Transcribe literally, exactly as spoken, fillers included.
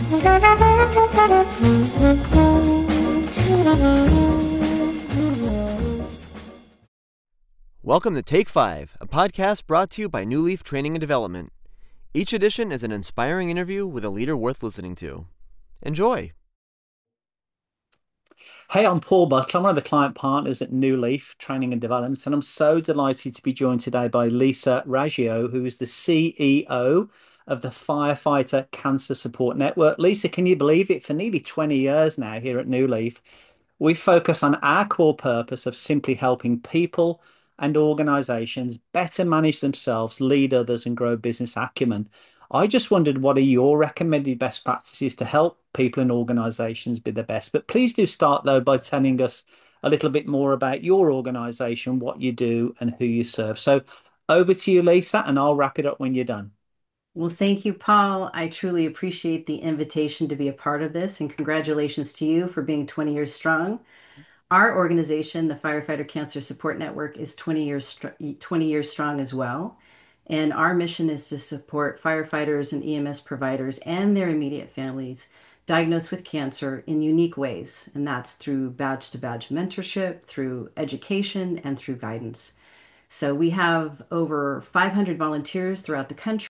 Welcome to Take Five, a podcast brought to you by New Leaf Training and Development. Each edition is an inspiring interview with a leader worth listening to. Enjoy. Hey, I'm Paul Butler. I'm one of the client partners at New Leaf Training and Development, and I'm so delighted to be joined today by Lisa Raggio, who is the C E O of the Firefighter Cancer Support Network. Lisa, can you believe it? For nearly twenty years now here at New Leaf, we focus on our core purpose of simply helping people and organizations better manage themselves, lead others, and grow business acumen. I just wondered, what are your recommended best practices to help people and organizations be the best? But please do start, though, by telling us a little bit more about your organization, what you do, and who you serve. So over to you, Lisa, and I'll wrap it up when you're done. Well, thank you, Paul. I truly appreciate the invitation to be a part of this, and congratulations to you for being twenty years strong. Our organization, the Firefighter Cancer Support Network, is twenty years str- twenty years strong as well. And our mission is to support firefighters and E M S providers and their immediate families diagnosed with cancer in unique ways. And that's through badge to badge mentorship, through education, and through guidance. So we have over five hundred volunteers throughout the country.